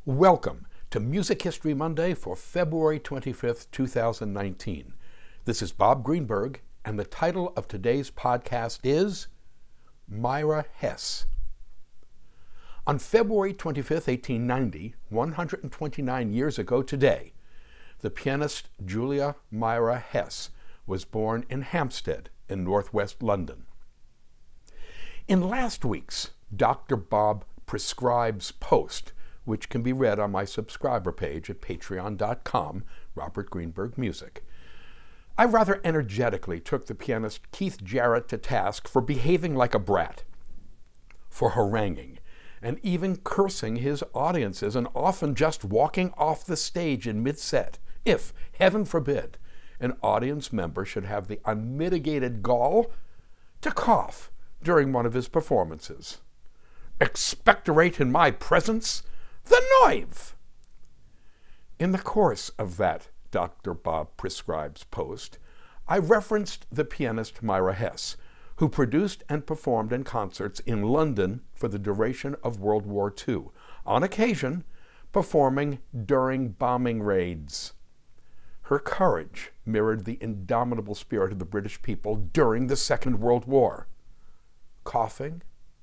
Welcome to Music History Monday for February 25th, 2019. This is Bob Greenberg, and the title of today's podcast is Myra Hess. On February 25th, 1890, 129 years ago today, the pianist Julia Myra Hess was born in Hampstead in northwest London. In last week's Dr. Bob Prescribes post, which can be read on my subscriber page at patreon.com, Robert Greenberg Music, I rather energetically took the pianist Keith Jarrett to task for behaving like a brat, for haranguing, and even cursing his audiences, and often just walking off the stage in mid-set, if, heaven forbid, an audience member should have the unmitigated gall to cough during one of his performances. Expectorate in my presence? The Noive! In the course of that Dr. Bob Prescribes post, I referenced the pianist Myra Hess, who produced and performed in concerts in London for the duration of World War II, on occasion performing during bombing raids. Her courage mirrored the indomitable spirit of the British people during the Second World War. Coughing.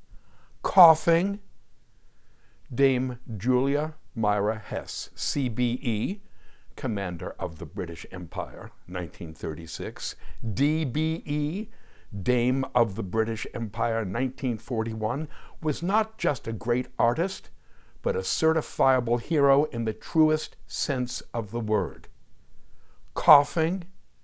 Dame Julia Myra Hess, CBE, Commander of the British Empire, 1936, DBE, Dame of the British Empire, 1941, was not just a great artist, but a certifiable hero in the truest sense of the word. Coughing.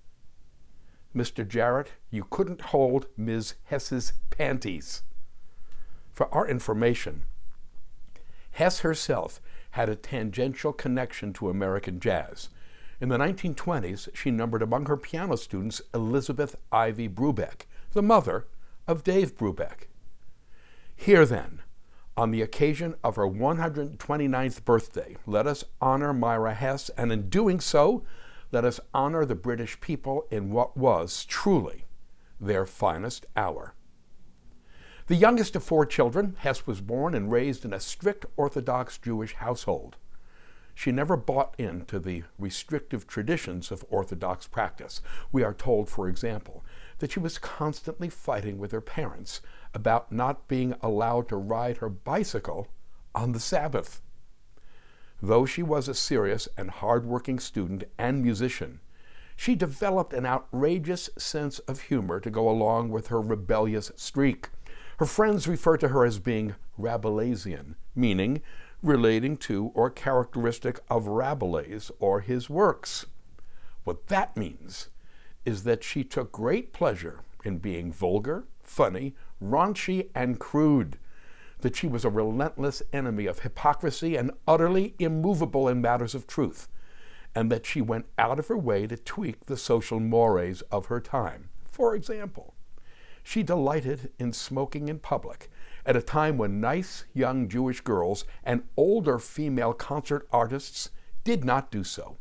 Mr. Jarrett, you couldn't hold Ms. Hess's panties. For our information, Hess herself had a tangential connection to American jazz. In the 1920s, she numbered among her piano students Elizabeth Ivy Brubeck, the mother of Dave Brubeck. Here then, on the occasion of her 129th birthday, let us honor Myra Hess, and in doing so, let us honor the British people in what was truly their finest hour. The youngest of four children, Hess was born and raised in a strict Orthodox Jewish household. She never bought into the restrictive traditions of Orthodox practice. We are told, for example, that she was constantly fighting with her parents about not being allowed to ride her bicycle on the Sabbath. Though she was a serious and hard-working student and musician, she developed an outrageous sense of humor to go along with her rebellious streak. Her friends refer to her as being Rabelaisian, meaning relating to or characteristic of Rabelais or his works. What that means is that she took great pleasure in being vulgar, funny, raunchy, and crude, that she was a relentless enemy of hypocrisy and utterly immovable in matters of truth, and that she went out of her way to tweak the social mores of her time. For example, she delighted in smoking in public at a time when nice young Jewish girls and older female concert artists did not do so.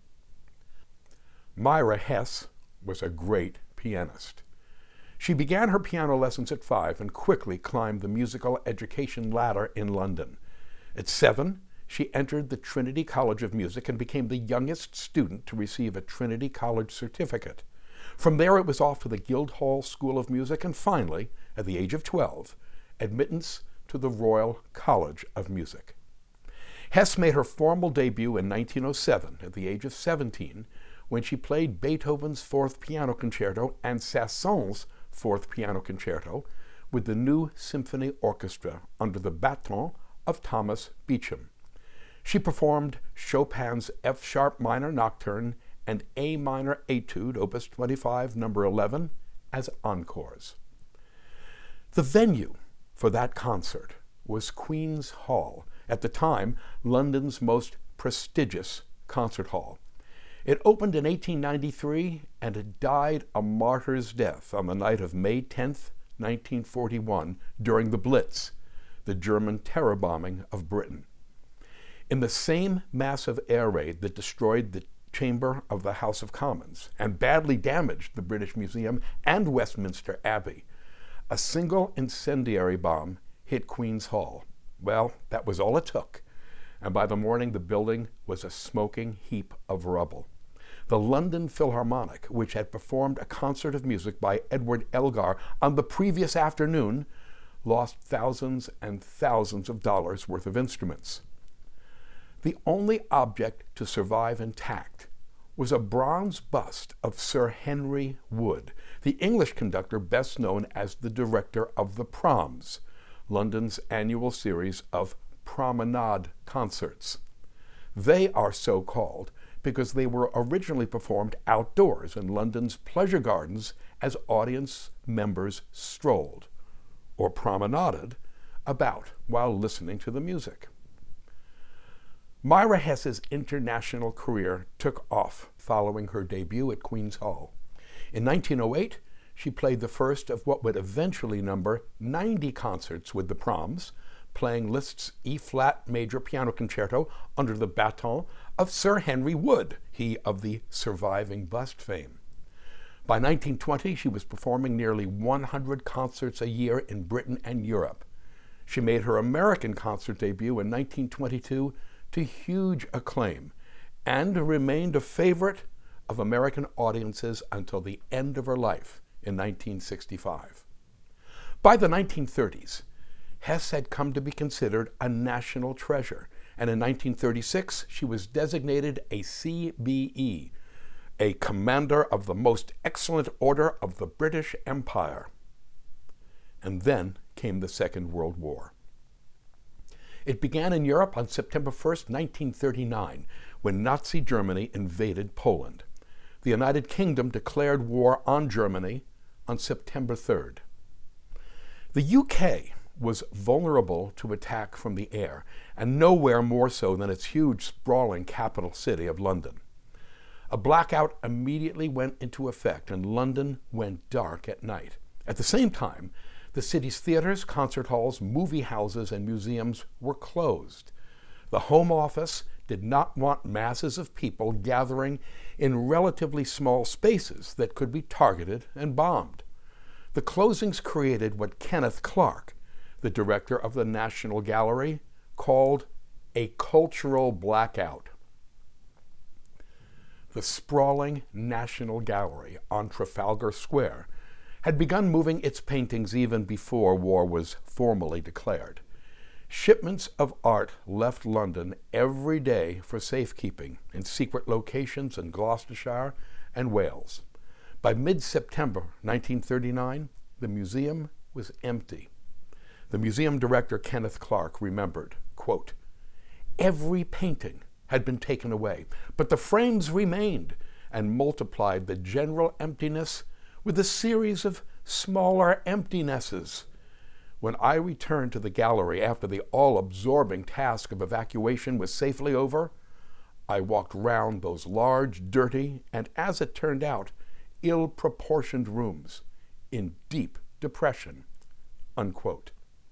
Myra Hess was a great pianist. She began her piano lessons at 5 and quickly climbed the musical education ladder in London. At 7, she entered the Trinity College of Music and became the youngest student to receive a Trinity College certificate. From there, it was off to the Guildhall School of Music, and finally, at the age of 12, admittance to the Royal College of Music. Hess made her formal debut in 1907 at the age of 17, when she played Beethoven's Fourth Piano Concerto and Saint-Saëns' Fourth Piano Concerto with the New Symphony Orchestra under the baton of Thomas Beecham. She performed Chopin's F-sharp minor nocturne and A minor Etude, Opus 25, number 11, as encores. The venue for that concert was Queen's Hall, at the time London's most prestigious concert hall. It opened in 1893, and it died a martyr's death on the night of May 10th, 1941, during the Blitz, the German terror bombing of Britain. In the same massive air raid that destroyed the chamber of the House of Commons and badly damaged the British Museum and Westminster Abbey, a single incendiary bomb hit Queen's Hall. Well, that was all it took. and by the morning the building was a smoking heap of rubble. The London Philharmonic, which had performed a concert of music by Edward Elgar on the previous afternoon, lost thousands and thousands of dollars worth of instruments. The only object to survive intact was a bronze bust of Sir Henry Wood, the English conductor best known as the director of the Proms, London's annual series of promenade concerts. They are so called because they were originally performed outdoors in London's pleasure gardens as audience members strolled or promenaded about while listening to the music. Myra Hess's international career took off following her debut at Queen's Hall. In 1908, she played the first of what would eventually number 90 concerts with the Proms, playing Liszt's E-flat major piano concerto under the baton of Sir Henry Wood, he of the surviving bust fame. By 1920, she was performing nearly 100 concerts a year in Britain and Europe. She made her American concert debut in 1922 to huge acclaim and remained a favorite of American audiences until the end of her life in 1965. By the 1930s, Hess had come to be considered a national treasure, and in 1936 she was designated a CBE, a Commander of the Most Excellent Order of the British Empire. And then came the Second World War. It began in Europe on September 1st, 1939, when Nazi Germany invaded Poland. The United Kingdom declared war on Germany on September 3rd. The UK was vulnerable to attack from the air, and nowhere more so than its huge, sprawling capital city of London. A blackout immediately went into effect, and London went dark at night. At the same time, the city's theaters, concert halls, movie houses, and museums were closed. The Home Office did not want masses of people gathering in relatively small spaces that could be targeted and bombed. The closings created what Kenneth Clark, the director of the National Gallery, called a cultural blackout. The sprawling National Gallery on Trafalgar Square had begun moving its paintings even before war was formally declared. Shipments of art left London every day for safekeeping in secret locations in Gloucestershire and Wales. By mid-September 1939, the museum was empty. The museum director, Kenneth Clark, remembered, quote, "Every painting had been taken away, but the frames remained, and multiplied the general emptiness with a series of smaller emptinesses. When I returned to the gallery after the all-absorbing task of evacuation was safely over, I walked round those large, dirty, and as it turned out, ill-proportioned rooms in deep depression." Unquote.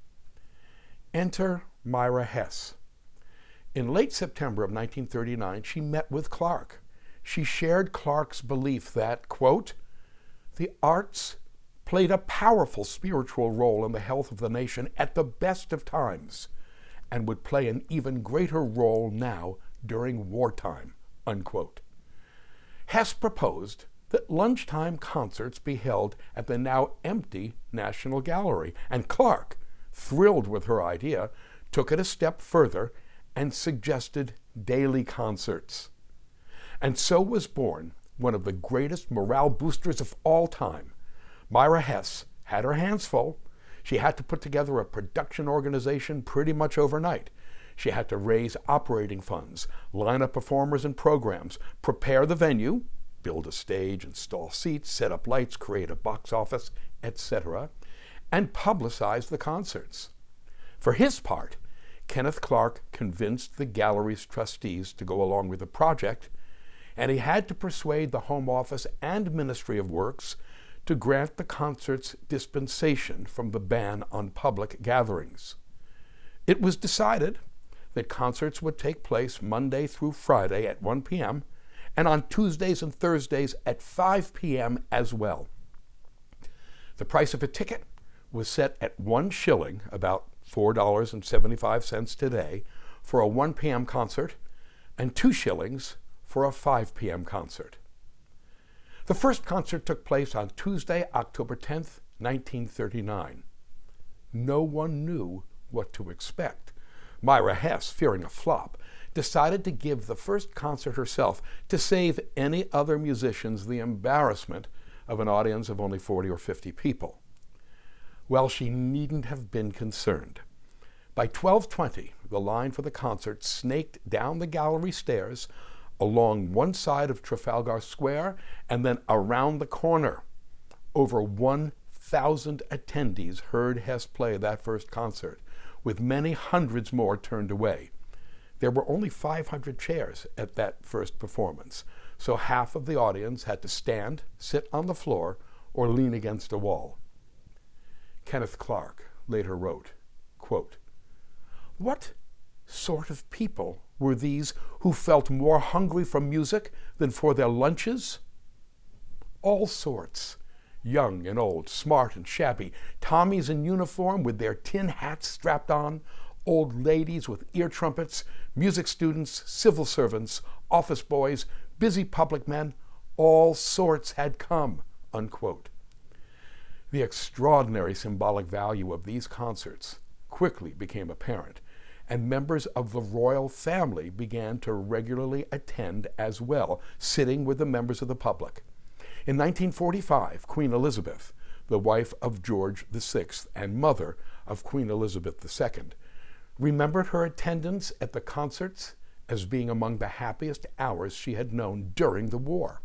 Enter Myra Hess. In late September of 1939, she met with Clark. She shared Clark's belief that, quote, "the arts played a powerful spiritual role in the health of the nation at the best of times, and would play an even greater role now during wartime," unquote. Hess proposed that lunchtime concerts be held at the now empty National Gallery, and Clark, thrilled with her idea, took it a step further and suggested daily concerts. And so was born one of the greatest morale boosters of all time. Myra Hess had her hands full. She had to put together a production organization pretty much overnight. She had to raise operating funds, line up performers and programs, prepare the venue, build a stage, install seats, set up lights, create a box office, etc., and publicize the concerts. For his part, Kenneth Clark convinced the gallery's trustees to go along with the project, and he had to persuade the Home Office and Ministry of Works to grant the concerts dispensation from the ban on public gatherings. It was decided that concerts would take place Monday through Friday at 1 p.m. and on Tuesdays and Thursdays at 5 p.m. as well. The price of a ticket was set at 1 shilling, about $4.75 today, for a 1 p.m. concert and 2 shillings for a 5 p.m. concert. The first concert took place on Tuesday, October 10th, 1939. No one knew what to expect. Myra Hess, fearing a flop, decided to give the first concert herself to save any other musicians the embarrassment of an audience of only 40 or 50 people. Well, she needn't have been concerned. By 12:20, the line for the concert snaked down the gallery stairs, along one side of Trafalgar Square, and then around the corner. Over 1,000 attendees heard Hess play that first concert, with many hundreds more turned away. There were only 500 chairs at that first performance, so half of the audience had to stand, sit on the floor, or lean against a wall. Kenneth Clark later wrote, quote, "What sort of people were these who felt more hungry for music than for their lunches? All sorts, young and old, smart and shabby, Tommies in uniform with their tin hats strapped on, old ladies with ear trumpets, music students, civil servants, office boys, busy public men, all sorts had come," unquote. The extraordinary symbolic value of these concerts quickly became apparent, and members of the royal family began to regularly attend as well, sitting with the members of the public. In 1945, Queen Elizabeth, the wife of George VI and mother of Queen Elizabeth II, remembered her attendance at the concerts as being among the happiest hours she had known during the war.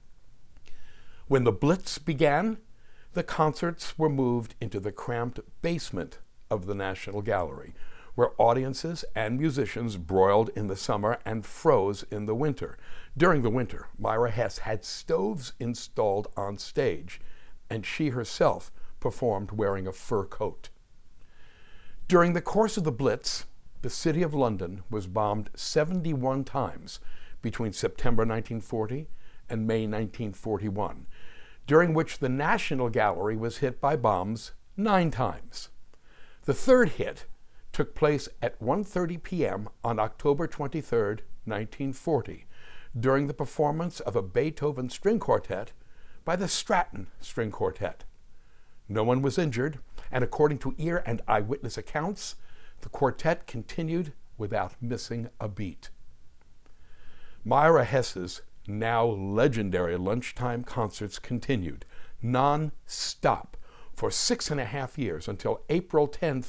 When the Blitz began, the concerts were moved into the cramped basement of the National Gallery, where audiences and musicians broiled in the summer and froze in the winter. During the winter, Myra Hess had stoves installed on stage, and she herself performed wearing a fur coat. During the course of the Blitz, the city of London was bombed 71 times between September 1940 and May 1941, during which the National Gallery was hit by bombs 9 times. The third hit took place at 1:30 p.m. on October 23, 1940, during the performance of a Beethoven string quartet by the Stratton String Quartet. No one was injured, and according to ear and eyewitness accounts, the quartet continued without missing a beat. Myra Hess's now legendary lunchtime concerts continued non-stop for 6.5 years until April 10th,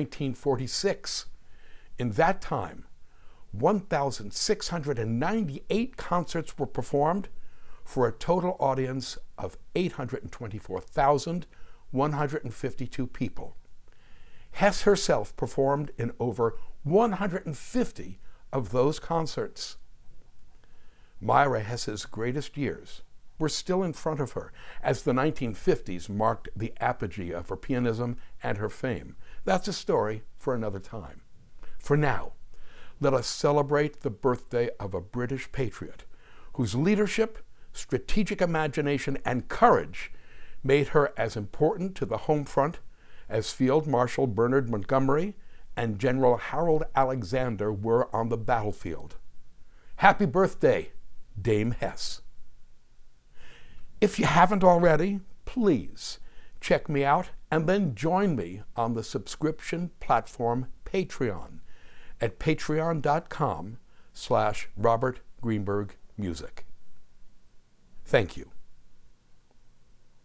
1946. In that time, 1,698 concerts were performed for a total audience of 824,152 people. Hess herself performed in over 150 of those concerts. Myra Hess's greatest years were still in front of her, as the 1950s marked the apogee of her pianism and her fame. That's a story for another time. For now, let us celebrate the birthday of a British patriot whose leadership, strategic imagination, and courage made her as important to the home front as Field Marshal Bernard Montgomery and General Harold Alexander were on the battlefield. Happy birthday, Dame Hess. If you haven't already, please check me out and then join me on the subscription platform Patreon at patreon.com/Robert Greenberg Music. Thank you.